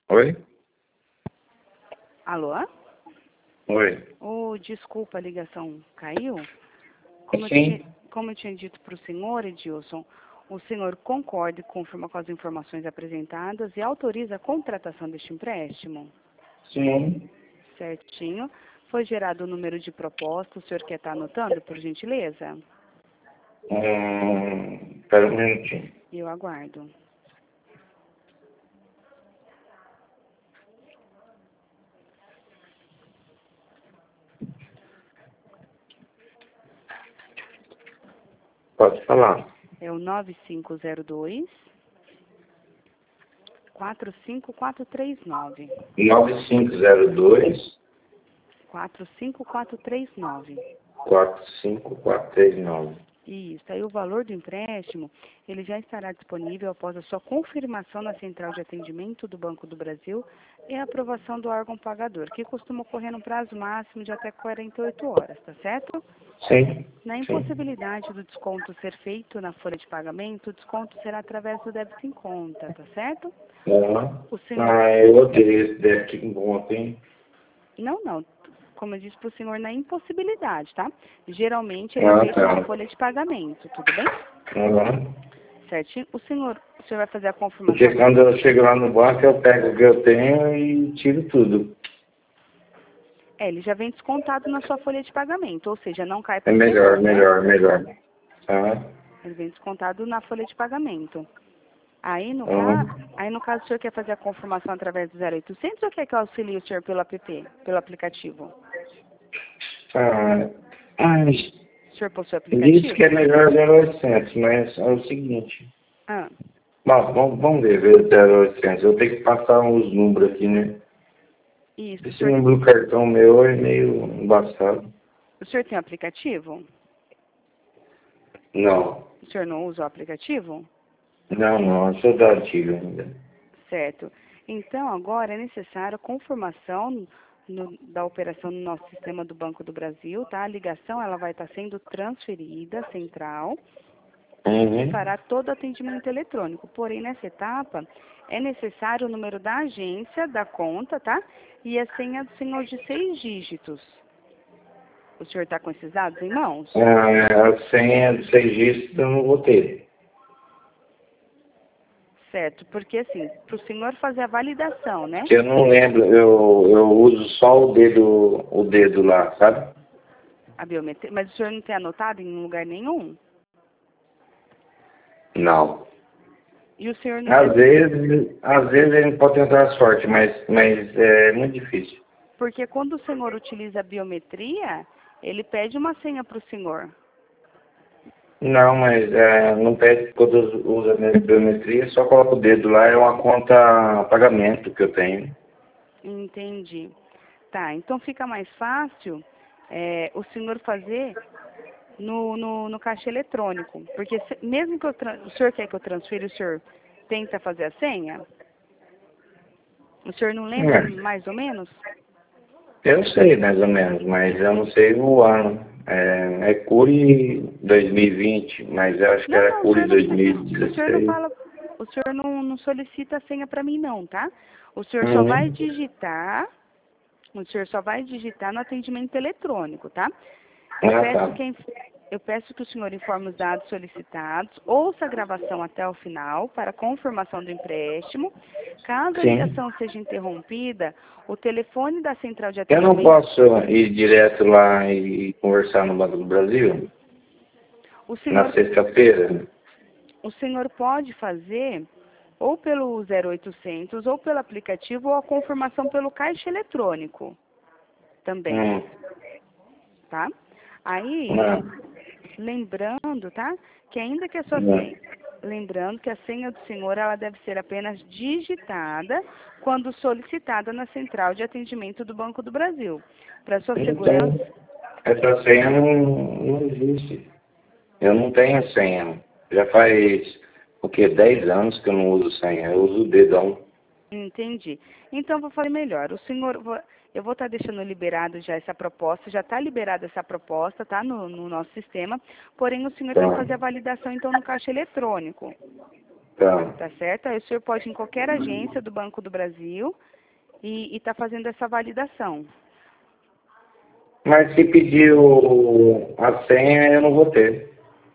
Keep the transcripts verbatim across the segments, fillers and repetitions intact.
Oi? Alô? Oi. Oh, desculpa, a ligação caiu. Como eu Sim. tinha, como eu tinha dito para o senhor, Edilson, o senhor concorda e confirma com as informações apresentadas e autoriza a contratação deste empréstimo? Sim. Certinho. Foi gerado o número de proposta, o senhor quer estar anotando, por gentileza? Hum, espera um minutinho. Eu aguardo. Pode falar. É o nove cinco zero dois, quatro cinco quatro três nove. nove cinco zero dois, quatro cinco quatro três nove. quatro cinco quatro três nove. Isso. Aí o valor do empréstimo, ele já estará disponível após a sua confirmação na Central de Atendimento do Banco do Brasil e a aprovação do órgão pagador, que costuma ocorrer no prazo máximo de até quarenta e oito horas, tá certo? Sim. Na Sim. impossibilidade do desconto ser feito na folha de pagamento, o desconto será através do débito em conta, tá certo? Ah, O senhor... ah, eu odeio esse débito em conta, hein? Não, não. Como eu disse para o senhor, na impossibilidade, tá? Geralmente ele é Ah, feito na tá. folha de pagamento, tudo bem? Uhum. Certinho. O senhor, o senhor vai fazer a Porque confirmação? quando eu chego lá no banco, eu pego o que eu tenho e tiro tudo. É, ele já vem descontado na sua folha de pagamento, ou seja, não cai É para o melhor, senhor, né? melhor, melhor. Tá? Ele vem descontado na folha de pagamento. Aí no, ca... Uhum. Aí, no caso, o senhor quer fazer a confirmação através do zero oitocentos ou quer que eu auxilie o senhor pelo app, pelo aplicativo? Ah, ai, O senhor possui diz que é aplicativo? melhor zero oitocentos, mas é o seguinte. Ah, Bom, vamos, vamos ver, ver zero oitocentos. Eu tenho que passar uns números aqui, né? isso. O Esse senhor, número do cartão meu é meio embaçado. o senhor tem aplicativo? Não, O senhor não usa o aplicativo? não, não, eu sou da antiga ainda. Certo. Então, agora é necessário a confirmação no- da operação no nosso sistema do Banco do Brasil, tá? A ligação, ela vai estar sendo transferida à central e Uhum. fará todo o atendimento eletrônico. Porém, nessa etapa, é necessário o número da agência, da conta, tá? E a senha do senhor de seis dígitos. O senhor está com esses dados em mãos? Ah, a senha de seis dígitos eu não vou ter. Certo, porque assim, para o senhor fazer a validação, né? Porque eu não lembro, eu, eu uso só o dedo, o dedo lá, sabe? A biometria, mas o senhor não tem anotado em lugar nenhum? Não. E o senhor não Às tem... vezes, às vezes a gente pode tentar a sorte, mas, mas é muito difícil. Porque quando o senhor utiliza a biometria, ele pede uma senha para o senhor. Não, mas é, não pede quando usa a biometria, só coloca o dedo lá, é uma conta pagamento que eu tenho. Entendi. Tá, então fica mais fácil é, o senhor fazer no, no, no caixa eletrônico. Porque se- mesmo que eu tran- o senhor quer que eu transfira, o senhor tenta fazer a senha? O senhor não lembra É, mais ou menos? eu sei mais ou menos, mas eu não sei o ano. É, é Curi dois mil e vinte, mas eu acho que Não, era não, o Curi senhor não precisa. O senhor não dois mil e dezesseis. fala, o senhor não, não solicita a senha para mim não, tá? O senhor só vai Uhum. digitar, o senhor só vai digitar no atendimento eletrônico, tá? Eu Ah, peço tá. que, eu peço que o senhor informe os dados solicitados, ouça a gravação até o final para confirmação do empréstimo. Caso a Sim. ligação seja interrompida, o telefone da central de Eu não atendimento, posso ir direto lá e conversar no Banco do Brasil o na senhor, sexta-feira? o senhor pode fazer ou pelo zero oitocentos, ou pelo aplicativo, ou a confirmação pelo caixa eletrônico também, Hum. tá? Aí, lem- Não. lembrando, tá? Que ainda que a sua Não. senha, lembrando que a senha do senhor, ela deve ser apenas digitada quando solicitada na central de atendimento do Banco do Brasil. Para sua segurança, Então, essa senha não, não existe. Eu não tenho senha. Já faz, o quê? dez anos que eu não uso senha. Eu uso o dedão. entendi. Então, vou falar melhor. O senhor, vou- eu vou estar deixando liberado já essa proposta, já está liberada essa proposta, tá? No, no nosso sistema. Porém, o senhor vai Tá. fazer a validação, então, no caixa eletrônico. Tá. Tá certo? Aí o senhor pode ir em qualquer agência do Banco do Brasil e está fazendo essa validação. Mas se pedir o, a senha, eu não vou ter.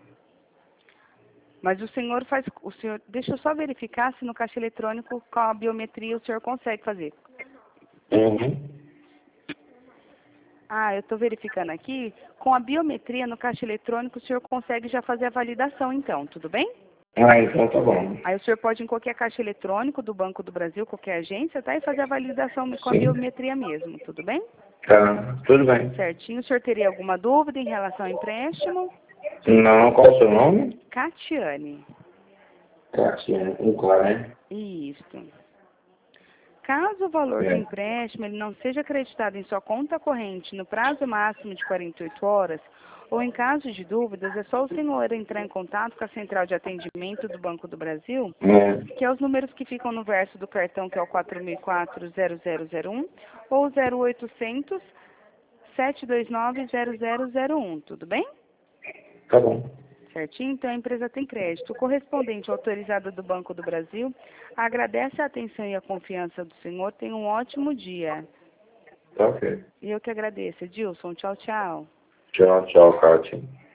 Mas o senhor faz, o senhor, deixa eu só verificar se no caixa eletrônico com a biometria o senhor consegue fazer. Uhum. Ah, eu estou verificando aqui, com a biometria no caixa eletrônico o senhor consegue já fazer a validação então, tudo bem? Ah, então tá bom. Aí o senhor pode ir em qualquer caixa eletrônico do Banco do Brasil, qualquer agência, tá? E fazer a validação com a Sim. biometria mesmo, tudo bem? Tá, tudo bem. Certinho. O senhor teria alguma dúvida em relação ao empréstimo? Não, qual é o seu nome? Catiane. Tatiana, com K, né? Isso. Caso o valor do É. empréstimo ele não seja acreditado em sua conta corrente no prazo máximo de quarenta e oito horas, ou em caso de dúvidas, é só o senhor entrar em contato com a central de atendimento do Banco do Brasil, É. que é os números que ficam no verso do cartão, que é o quatro mil e quatro, zero zero zero um, ou zero oitocentos, sete dois nove, zero zero zero um, tudo bem? Tá bom. Certinho? Então a empresa tem crédito. O correspondente autorizado do Banco do Brasil agradece a atenção e a confiança do senhor. Tenha um ótimo dia. Tá ok. E eu que agradeço. Edilson, tchau, tchau. Tchau, tchau, Kátia.